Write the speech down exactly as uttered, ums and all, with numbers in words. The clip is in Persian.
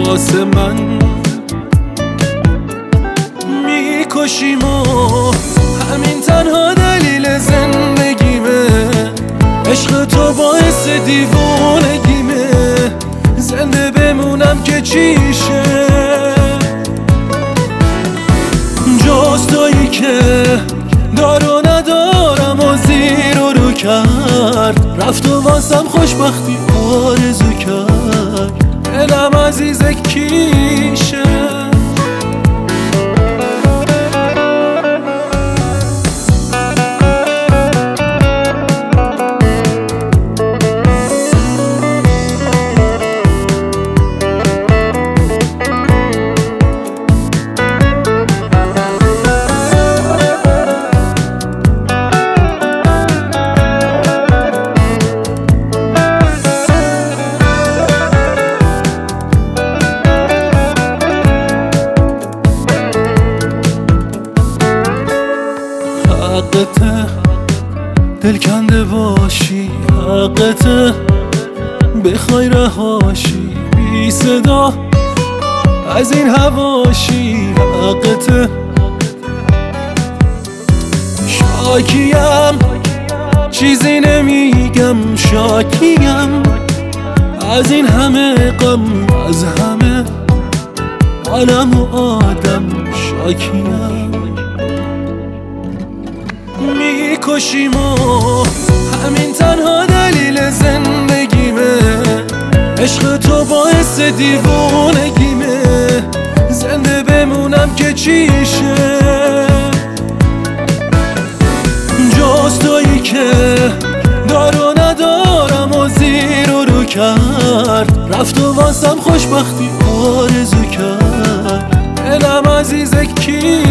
واسه من میکشیم و همین تنها دلیل زندگیمه. عشق تو باعث دیوونگیمه، زنده بمونم که چیشه. جز تویی که دارو ندارم و زیر و رو کرد، رفت و واسم خوشبختی آرزو کرد. دلم عزیز کیشه. حقته دل کنده باشی، حقته بخوای رهاشی بی صدا از این هواشی. حقته شاکیم چیزی نمیگم، شاکیم از این همه غم، از همه عالم و آدم شاکیم. میکشیم و همین تنها دلیل زندگیمه. عشق تو باعث دیوونگیمه، زنده بمونم که چیشه. جز تویی که دارو ندارم و زیر و رو کرد، رفت و واسم خوشبختی آرزو کرد. دلم عزیز کی